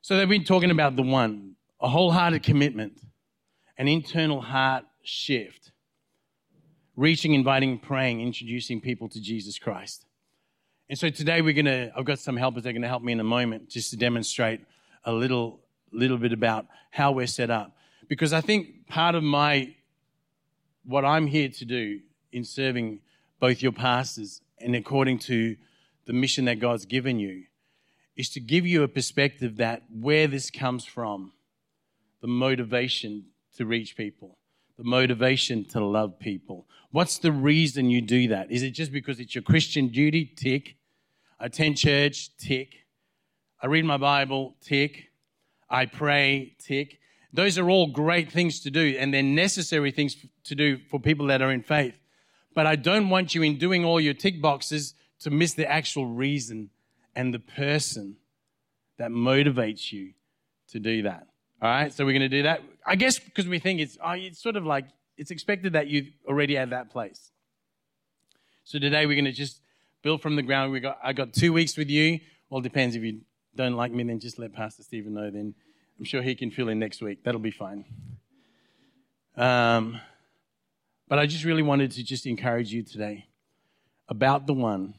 So they've been talking about the one, a wholehearted commitment, an internal heart shift, reaching, inviting, praying, introducing people to Jesus Christ. And so today I've got some helpers that are going to help me in a moment just to demonstrate a little bit about how we're set up. Because I think part of what I'm here to do in serving both your pastors and according to the mission that God's given you is to give you a perspective that where this comes from, the motivation to reach people, the motivation to love people. What's the reason you do that? Is it just because it's your Christian duty? Tick. I attend church? Tick. I read my Bible? Tick. I pray? Tick. Those are all great things to do, and they're necessary things to do for people that are in faith. But I don't want you in doing all your tick boxes to miss the actual reason and the person that motivates you to do that. All right, so we're going to do that. I guess because we think it's sort of like it's expected that you already at that place. So today we're going to just build from the ground. I got 2 weeks with you. Well, it depends. If you don't like me, then just let Pastor Stephen know. Then I'm sure he can fill in next week. That'll be fine. But I just really wanted to just encourage you today about the one.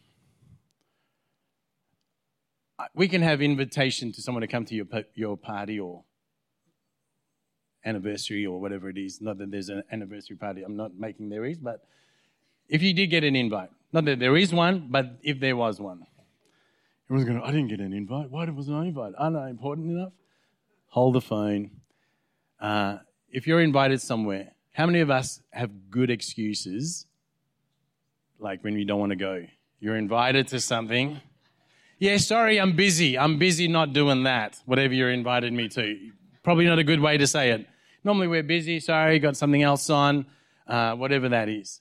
We can have invitation to someone to come to your party or anniversary or whatever it is. Not that there's an anniversary party. I'm not making there is, but if you did get an invite, not that there is one, but if there was one. Everyone's going, I didn't get an invite. Why wasn't I invited? Aren't I important enough? Hold the phone. If you're invited somewhere, how many of us have good excuses, like when you don't want to go? You're invited to something. Yeah, sorry, I'm busy. I'm busy not doing that, whatever you're invited me to. Probably not a good way to say it. Normally we're busy, sorry, got something else on, whatever that is.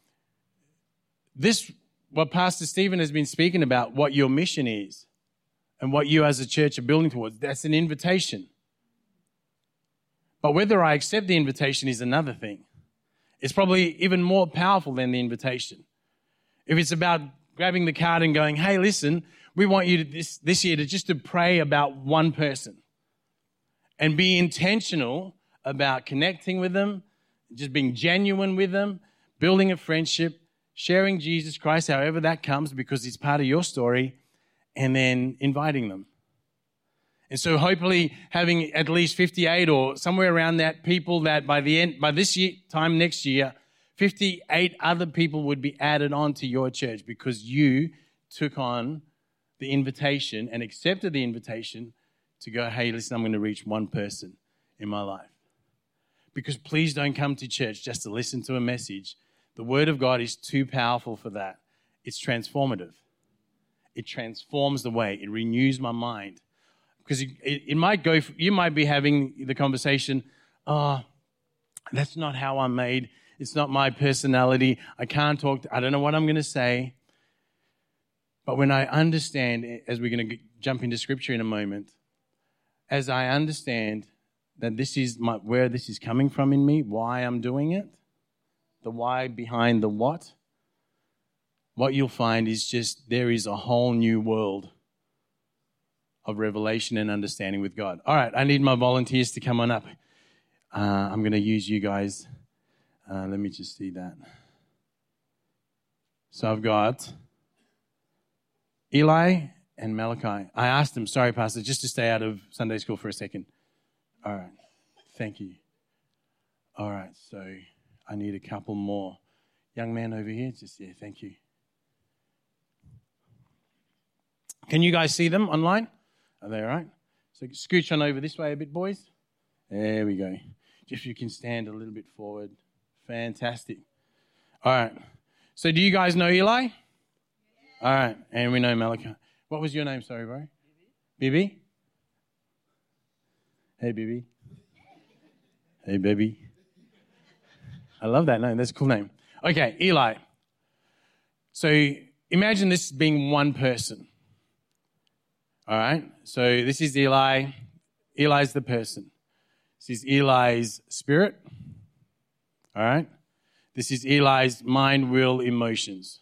What Pastor Stephen has been speaking about, what your mission is and what you as a church are building towards, that's an invitation. But whether I accept the invitation is another thing. It's probably even more powerful than the invitation. If it's about grabbing the card and going, hey, listen, we want you to this year to pray about one person and be intentional about connecting with them, just being genuine with them, building a friendship, sharing Jesus Christ, however that comes, because it's part of your story, and then inviting them. And so hopefully having at least 58 or somewhere around that people that by this time next year, 58 other people would be added on to your church because you took on the invitation and accepted the invitation to go, hey, listen, I'm going to reach one person in my life. Because please don't come to church just to listen to a message. The Word of God is too powerful for that. It's transformative. It transforms the way. It renews my mind. Because it might go, you might be having the conversation, that's not how I'm made. It's not my personality. I can't talk. I don't know what I'm going to say. But when I understand, as we're going to jump into Scripture in a moment, as I understand that this is where this is coming from in me, why I'm doing it, the why behind the what you'll find is just there is a whole new world of revelation and understanding with God. All right, I need my volunteers to come on up. I'm going to use you guys. Let me just see that. So I've got Eli and Malachi. I asked them, sorry, Pastor, just to stay out of Sunday school for a second. All right, thank you. All right, so I need a couple more. Young man over here, thank you. Can you guys see them online? Are they all right? So scooch on over this way a bit, boys. There we go. Just you can stand a little bit forward. Fantastic. All right. So do you guys know Eli? Yeah. All right. And we know Malachi. What was your name? Sorry, bro. Bibi? Hey, Bibi. Hey, baby. I love that name. That's a cool name. Okay, Eli. So imagine this being one person. All right. So this is Eli. Eli's the person. This is Eli's spirit. All right. This is Eli's mind, will, emotions.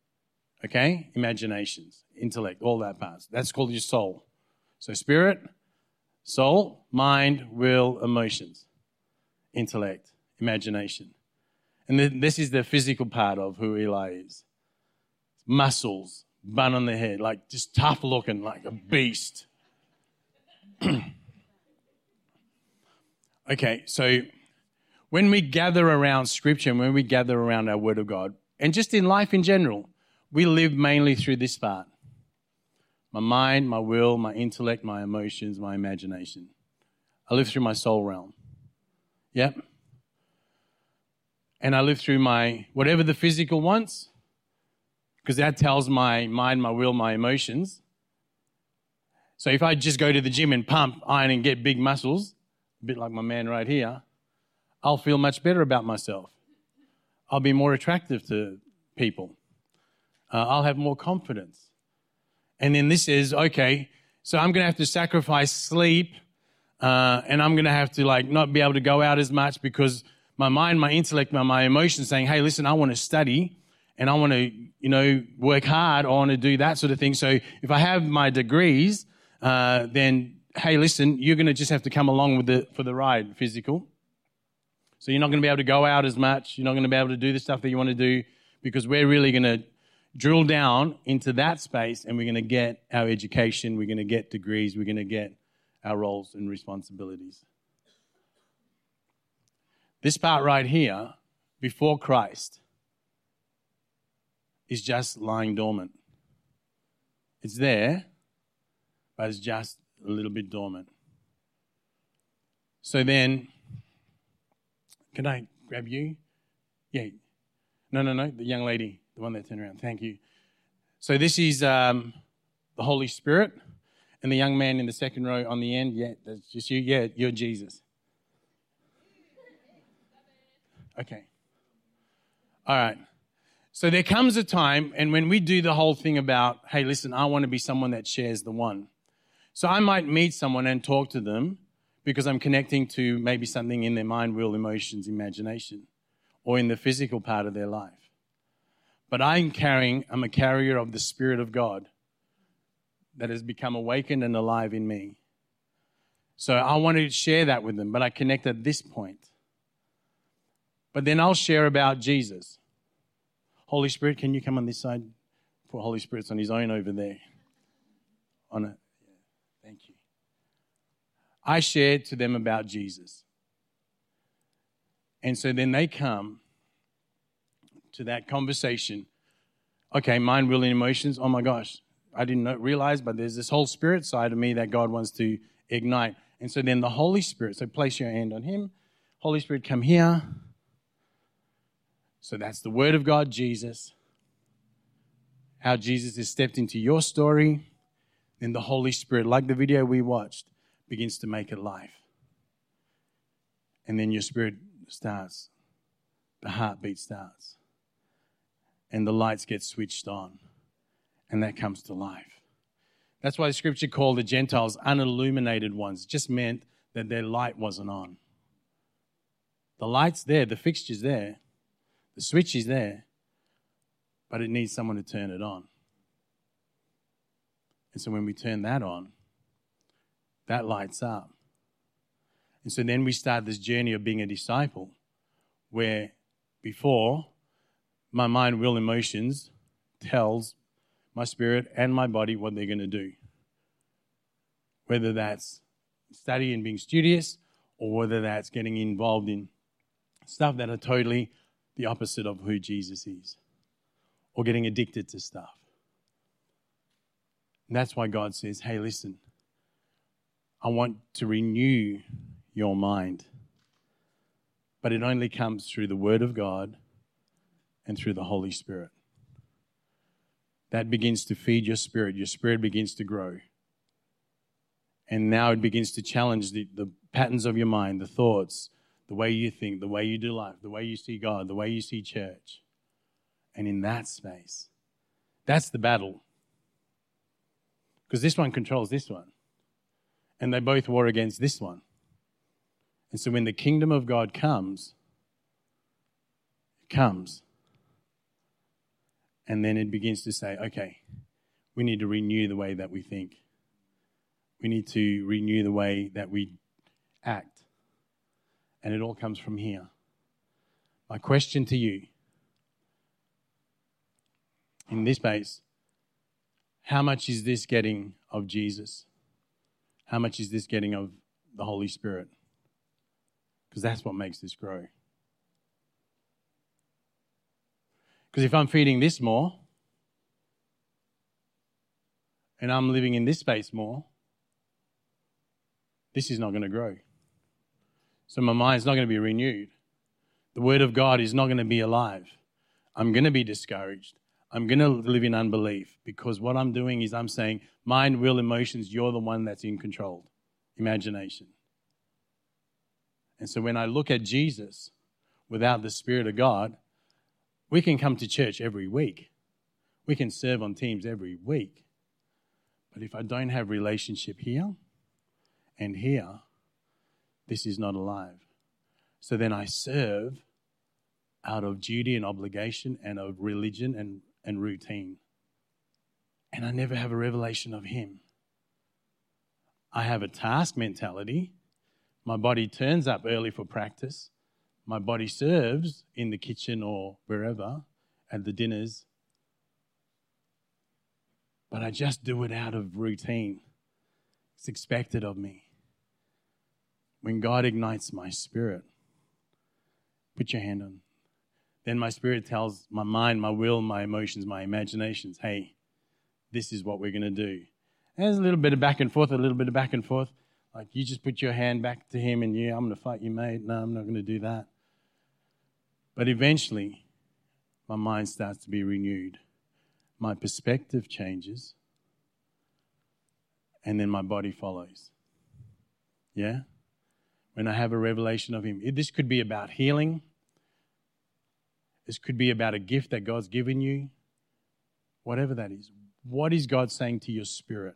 Okay. Imaginations, intellect, all that parts. That's called your soul. So spirit, Soul, mind, will, emotions, intellect, imagination. And then this is the physical part of who Eli is. Muscles, bun on the head, like just tough looking, like a beast. Okay, so when we gather around Scripture and when we gather around our Word of God, and just in life in general, we live mainly through this part. My mind, my will, my intellect, my emotions, my imagination. I live through my soul realm. Yep. And I live through my, whatever the physical wants, because that tells my mind, my will, my emotions. So if I just go to the gym and pump iron and get big muscles, a bit like my man right here, I'll feel much better about myself. I'll be more attractive to people. I'll have more confidence. And then this is, okay, so I'm going to have to sacrifice sleep and I'm going to have to not be able to go out as much because my mind, my intellect, my emotions saying, hey, listen, I want to study and I want to, work hard. I want to do that sort of thing. So if I have my degrees, then, hey, listen, you're going to just have to come along for the ride, physical. So you're not going to be able to go out as much. You're not going to be able to do the stuff that you want to do because we're really going to drill down into that space and we're going to get our education, we're going to get degrees, we're going to get our roles and responsibilities. This part right here, before Christ, is just lying dormant. It's there, but it's just a little bit dormant. So then, can I grab you? Yeah. No, the young lady. The one that turned around. Thank you. So this is the Holy Spirit and the young man in the second row on the end. Yeah, that's just you. Yeah, you're Jesus. Okay. All right. So there comes a time, and when we do the whole thing about, hey, listen, I want to be someone that shares the one. So I might meet someone and talk to them because I'm connecting to maybe something in their mind, will, emotions, imagination, or in the physical part of their life. But I'm a carrier of the Spirit of God that has become awakened and alive in me. So I wanted to share that with them, but I connect at this point. But then I'll share about Jesus. Holy Spirit, can you come on this side? Poor Holy Spirit's on his own over there. Thank you. I shared to them about Jesus. And so then they come to that conversation. Okay, mind, will, and emotions. Oh my gosh, I didn't realize, but there's this whole spirit side of me that God wants to ignite. And so then the Holy Spirit, so place your hand on him. Holy Spirit, come here. So that's the Word of God, Jesus. How Jesus has stepped into your story. Then the Holy Spirit, like the video we watched, begins to make it life. And then your spirit starts. The heartbeat starts. And the lights get switched on, and that comes to life. That's why the Scripture called the Gentiles unilluminated ones. It just meant that their light wasn't on. The light's there, the fixture's there, the switch is there, but it needs someone to turn it on. And so when we turn that on, that lights up. And so then we start this journey of being a disciple where before my mind, will, emotions tells my spirit and my body what they're going to do. Whether that's study and being studious or whether that's getting involved in stuff that are totally the opposite of who Jesus is or getting addicted to stuff. And that's why God says, hey, listen, I want to renew your mind. But it only comes through the Word of God and through the Holy Spirit. That begins to feed your spirit begins to grow. And now it begins to challenge the patterns of your mind, the thoughts, the way you think, the way you do life, the way you see God, the way you see church. And in that space, that's the battle. Because this one controls this one. And they both war against this one. And so when the kingdom of God comes, it comes. And then it begins to say, okay, we need to renew the way that we think. We need to renew the way that we act. And it all comes from here. My question to you, in this space, how much is this getting of Jesus? How much is this getting of the Holy Spirit? Because that's what makes this grow. Because if I'm feeding this more, and I'm living in this space more, this is not going to grow. So my mind's not going to be renewed. The Word of God is not going to be alive. I'm going to be discouraged. I'm going to live in unbelief because what I'm doing is I'm saying, mind, will, emotions, you're the one that's in control. Imagination. And so when I look at Jesus without the Spirit of God, we can come to church every week. We can serve on teams every week. But if I don't have relationship here and here, this is not alive. So then I serve out of duty and obligation and of religion and routine. And I never have a revelation of Him. I have a task mentality. My body turns up early for practice. My body serves in the kitchen or wherever at the dinners. But I just do it out of routine. It's expected of me. When God ignites my spirit, put your hand on. Then my spirit tells my mind, my will, my emotions, my imaginations, hey, this is what we're going to do. And there's a little bit of back and forth, Like you just put your hand back to Him and I'm going to fight you, mate. No, I'm not going to do that. But eventually, my mind starts to be renewed. My perspective changes. And then my body follows. Yeah? When I have a revelation of Him. This could be about healing. This could be about a gift that God's given you. Whatever that is. What is God saying to your spirit?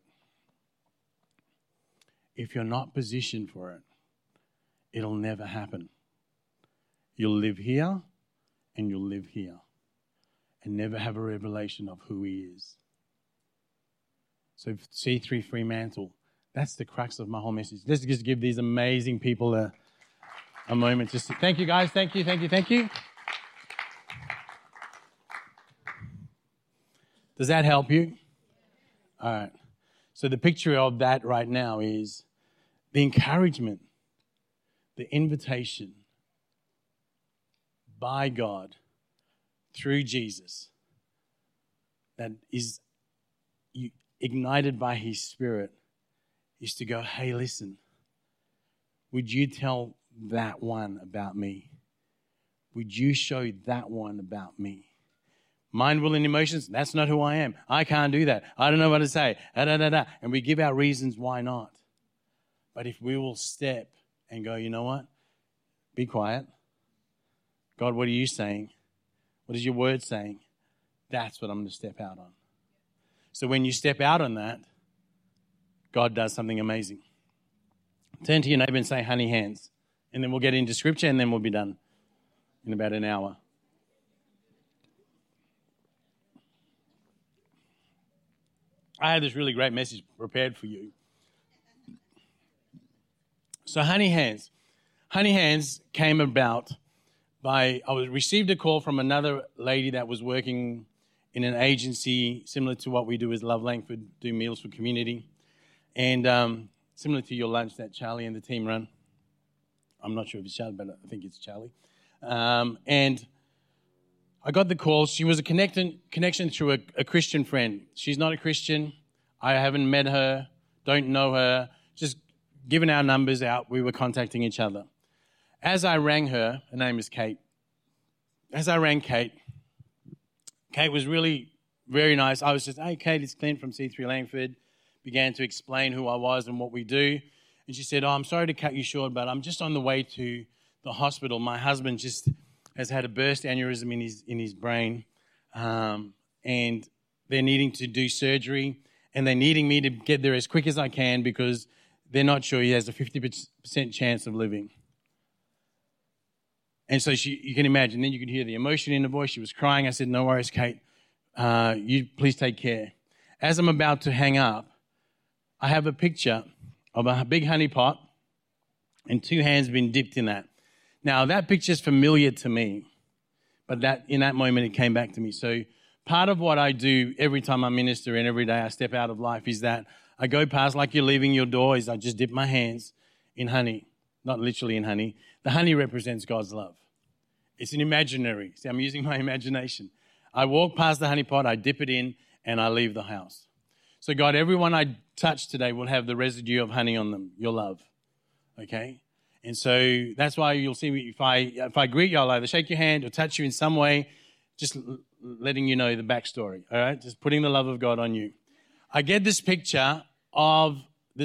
If you're not positioned for it, it'll never happen. You'll live here and you'll live here and never have a revelation of who He is. So C3 Fremantle, that's the crux of my whole message. Let's just give these amazing people a moment. Just thank you, guys. Thank you. Does that help you? All right. So the picture of that right now is the encouragement, the invitation by God through Jesus that is ignited by His Spirit is to go, hey, listen, would you tell that one about me? Would you show that one about me? Mind, will, and emotions, that's not who I am. I can't do that. I don't know what to say. And we give our reasons why not. But if we will step and go, you know what? Be quiet. God, what are you saying? What is your word saying? That's what I'm going to step out on. So when you step out on that, God does something amazing. Turn to your neighbor and say, honey hands. And then we'll get into scripture and then we'll be done in about an hour. I had this really great message prepared for you. So honey hands. Honey hands came about I received a call from another lady that was working in an agency similar to what we do as Love Langford, do Meals for Community. And similar to your lunch that Charlie and the team run. I'm not sure if it's Charlie, but I think it's Charlie. And I got the call. She was a connection through a Christian friend. She's not a Christian. I haven't met her, don't know her. Just giving our numbers out, we were contacting each other. As I rang her name is Kate. As I rang Kate was really very nice. I was just, hey, Kate, it's Clint from C3 Langford. Began to explain who I was and what we do. And she said, I'm sorry to cut you short, but I'm just on the way to the hospital. My husband just has had a burst aneurysm in his brain, and they're needing to do surgery, and they're needing me to get there as quick as I can because they're not sure he has a 50% chance of living. And so you can imagine, then you could hear the emotion in the voice. She was crying. I said, no worries, Kate. You please take care. As I'm about to hang up, I have a picture of a big honey pot and 2 hands been dipped in that. Now, that picture's familiar to me, but that in that moment, it came back to me. So part of what I do every time I minister and every day I step out of life is that I go past, like you're leaving your door, is I just dip my hands in honey, not literally in honey. The honey represents God's love. It's an imaginary. See, I'm using my imagination. I walk past the honey pot, I dip it in, and I leave the house. So God, everyone I touch today will have the residue of honey on them, your love. Okay? And so that's why you'll see me, if I greet you, I'll either shake your hand or touch you in some way, just letting you know the backstory, all right? Just putting the love of God on you. I get this picture of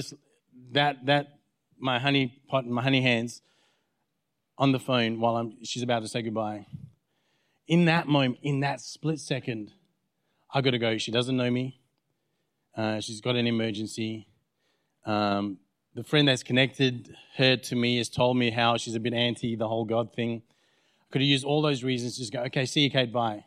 my honey pot and my honey hands on the phone while she's about to say goodbye. In that moment, in that split second, I got to go. She doesn't know me. She's got an emergency. The friend that's connected her to me has told me how she's a bit anti the whole God thing. I could have used all those reasons to just go, okay, see you, Kate, bye.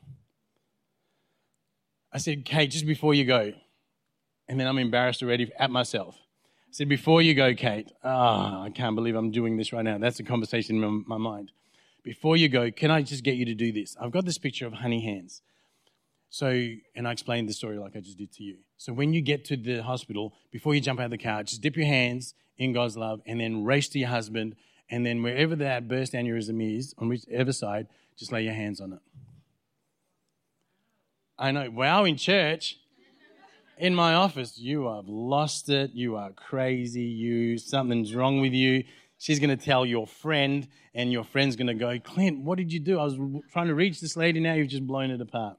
I said, Kate, just before you go, and then I'm embarrassed already at myself. I said, before you go, Kate, I can't believe I'm doing this right now. That's a conversation in my mind. Before you go, can I just get you to do this? I've got this picture of honey hands. So, and I explained the story like I just did to you. So when you get to the hospital, before you jump out of the car, just dip your hands in God's love and then race to your husband. And then wherever that burst aneurysm is, on whichever side, just lay your hands on it. I know, wow, in church, in my office, you have lost it. You are crazy. Something's wrong with you. She's going to tell your friend, and your friend's going to go, Clint, what did you do? I was trying to reach this lady. Now you've just blown it apart.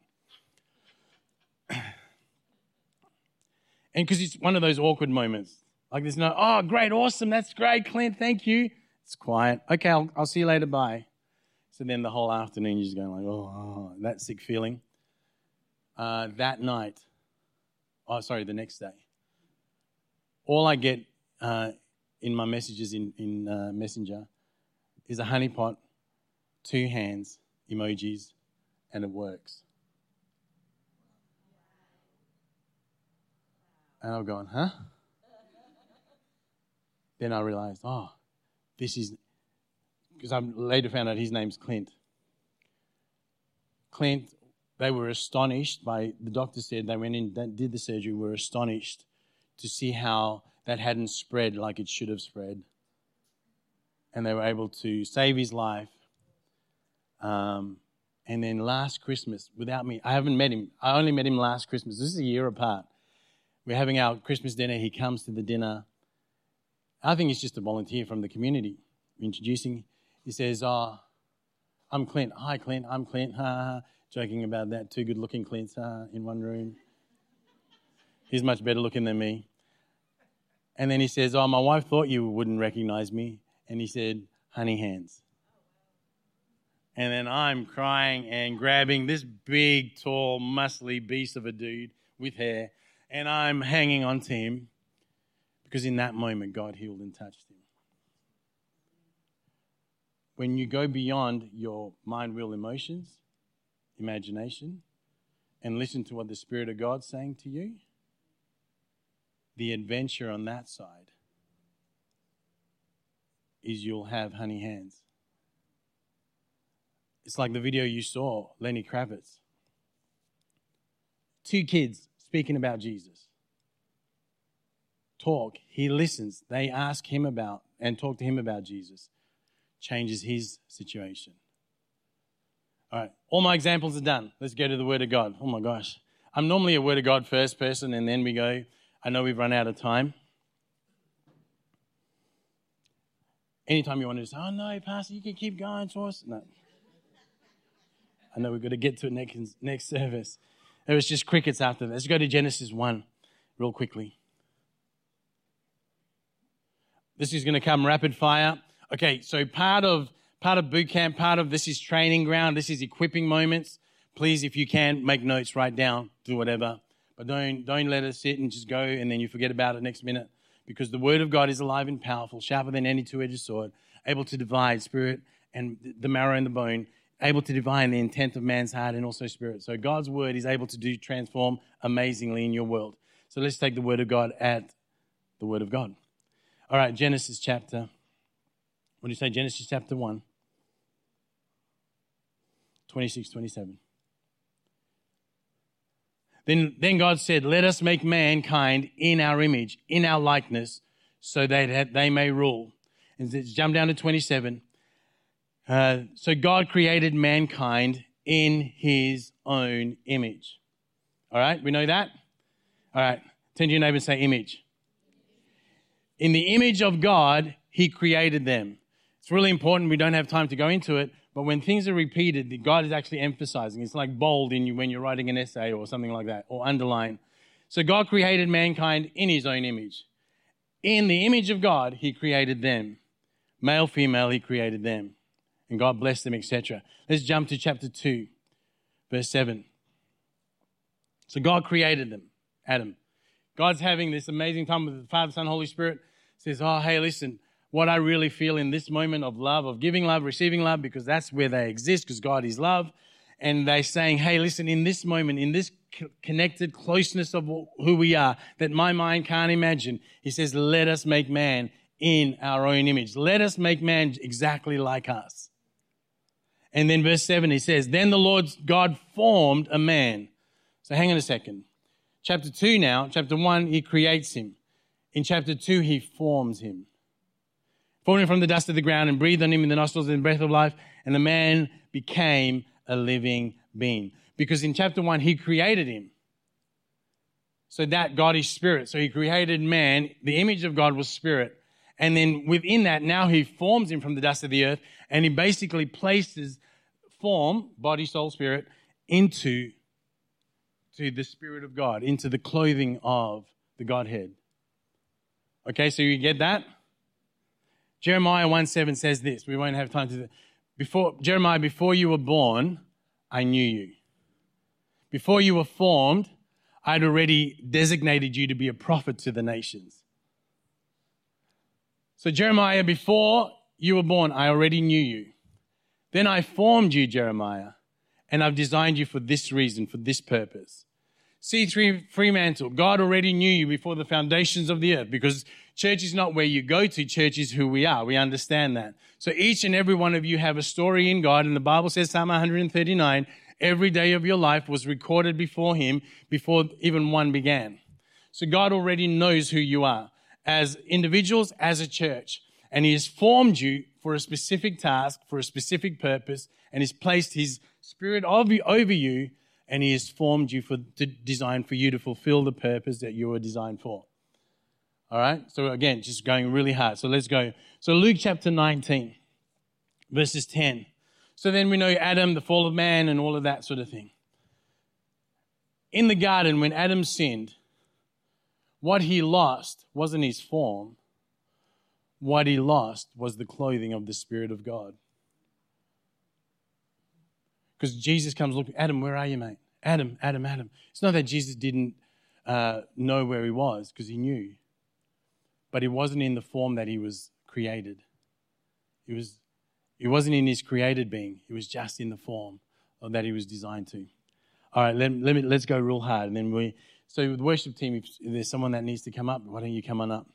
And because it's one of those awkward moments. Like there's no, oh, great, awesome, that's great, Clint, thank you. It's quiet. Okay, I'll see you later, bye. So then the whole afternoon you're just going like, oh, that sick feeling. That night, the next day, all I get in my messages in Messenger is a honey pot, 2 hands, emojis, and it works. And I'm going, huh? Then I realized, this is, because I later found out his name's Clint. Clint, they were astonished the doctor said they went in, did the surgery, were astonished to see how that hadn't spread like it should have spread. And they were able to save his life. And then last Christmas, without me, I haven't met him. I only met him last Christmas. This is a year apart. We're having our Christmas dinner. He comes to the dinner. I think he's just a volunteer from the community. Introducing. He says, I'm Clint. Hi, Clint. I'm Clint. Ha, ha. Joking about that. 2 good-looking Clints in one room. He's much better looking than me. And then he says, my wife thought you wouldn't recognize me. And he said, honey hands. And then I'm crying and grabbing this big, tall, muscly beast of a dude with hair. And I'm hanging on to him because in that moment, God healed and touched him. When you go beyond your mind, will, emotions, imagination, and listen to what the Spirit of God's saying to you, the adventure on that side is you'll have honey hands. It's like the video you saw, Lenny Kravitz. 2 kids speaking about Jesus. Talk, he listens. They ask him about and talk to him about Jesus. Changes his situation. All right, all my examples are done. Let's go to the Word of God. Oh my gosh. I'm normally a Word of God first person and then we go. I know we've run out of time. Anytime you want to say, oh no, Pastor, you can keep going to us. No. I know we've got to get to it next service. It was just crickets after that. Let's go to Genesis 1 real quickly. This is going to come rapid fire. Okay, so part of boot camp, part of this is training ground. This is equipping moments. Please, if you can, make notes, write down, do whatever. But don't let it sit and just go and then you forget about it next minute. Because the Word of God is alive and powerful, sharper than any 2-edged sword, able to divide spirit and the marrow and the bone, able to divine the intent of man's heart and also spirit. So God's Word is able to transform amazingly in your world. So let's take the Word of God at the word of God. All right, Genesis chapter 1, 26, 27. Then God said, let us make mankind in our image, in our likeness, so that they may rule. And let's jump down to 27. So God created mankind in his own image. All right, we know that? All right, turn to your neighbor and say image. In the image of God, he created them. It's really important. We don't have time to go into it. But when things are repeated, God is actually emphasizing. It's like bold in you when you're writing an essay or something like that, or underline. So God created mankind in his own image. In the image of God, he created them. Male, female, he created them. And God blessed them, etc. Let's jump to chapter 2, verse 7. So God created them, Adam. God's having this amazing time with the Father, Son, Holy Spirit. Says, oh, hey, listen, what I really feel in this moment of love, of giving love, receiving love, because that's where they exist, because God is love. And they're saying, hey, listen, in this moment, in this connected closeness of who we are, that my mind can't imagine, he says, let us make man in our own image. Let us make man exactly like us. And then verse 7, he says, then the Lord God formed a man. So hang on a second. Chapter 2 now, chapter 1, he creates him. In chapter 2, he forms him. Formed him from the dust of the ground and breathed on him in the nostrils and the breath of life, and the man became a living being. Because in chapter 1, he created him. So that God is spirit. So he created man. The image of God was spirit. And then within that, now he forms him from the dust of the earth, and he basically places form, body, soul, spirit, into the Spirit of God, into the clothing of the Godhead. Okay, so you get that? Jeremiah 1:7 says this. We won't have time to... Jeremiah, before you were born, I knew you. Before you were formed, I'd already designated you to be a prophet to the nations. So Jeremiah, before you were born, I already knew you. Then I formed you, Jeremiah, and I've designed you for this reason, for this purpose. C3 Fremantle, God already knew you before the foundations of the earth, because church is not where you go to, church is who we are. We understand that. So each and every one of you have a story in God, and the Bible says, Psalm 139, every day of your life was recorded before him before even one began. So God already knows who you are as individuals, as a church, and he has formed you for a specific task, for a specific purpose, and he's placed his Spirit over you, and he has formed you designed for you to fulfill the purpose that you were designed for. All right? So again, just going really hard. So let's go. So Luke chapter 19, verses 10. So then we know Adam, the fall of man, and all of that sort of thing. In the garden, when Adam sinned, what he lost wasn't his form. What he lost was the clothing of the Spirit of God. Because Jesus comes, look, Adam, where are you, mate? Adam, Adam, Adam. It's not that Jesus didn't know where he was, because he knew. But he wasn't in the form that he was created. He wasn't in his created being. He was just in the form that he was designed to. All right, let's go real hard. And then so with the worship team, if there's someone that needs to come up, why don't you come on up?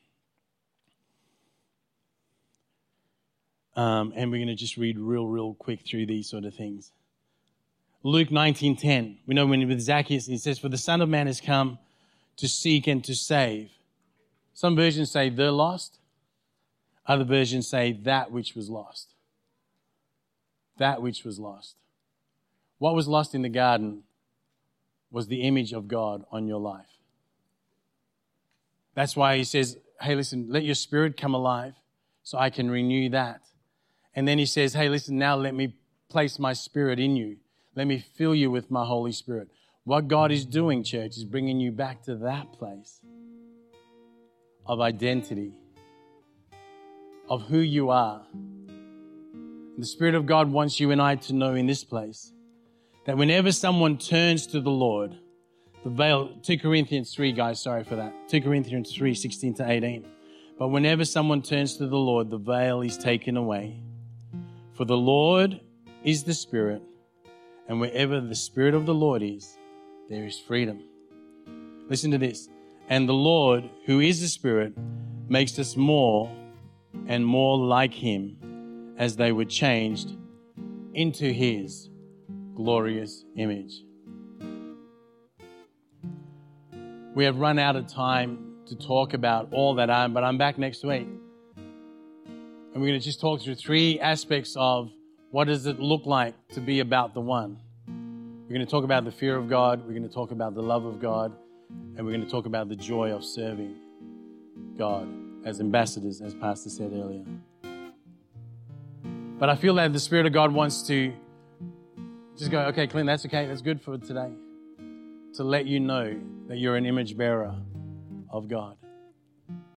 And we're going to just read real quick through these sort of things. Luke 19:10. We know when with Zacchaeus, he says, for the Son of Man has come to seek and to save. Some versions say the lost. Other versions say that which was lost. That which was lost. What was lost in the garden was the image of God on your life. That's why he says, hey, listen, let your spirit come alive so I can renew that. And then he says, hey, listen, now let me place my spirit in you. Let me fill you with my Holy Spirit. What God is doing, church, is bringing you back to that place of identity, of who you are. The Spirit of God wants you and I to know in this place that whenever someone turns to the Lord, the veil, 2 Corinthians 3, guys, sorry for that. 2 Corinthians 3, 16 to 18. But whenever someone turns to the Lord, the veil is taken away. For the Lord is the Spirit, and wherever the Spirit of the Lord is, there is freedom. Listen to this. And the Lord, who is the Spirit, makes us more and more like him as they were changed into his glorious image. We have run out of time to talk about all that, but I'm back next week. And we're going to just talk through 3 aspects of what does it look like to be about the one. We're going to talk about the fear of God. We're going to talk about the love of God. And we're going to talk about the joy of serving God as ambassadors, as Pastor said earlier. But I feel that the Spirit of God wants to just go, okay, Clint, that's okay. That's good for today. To let you know that you're an image bearer of God.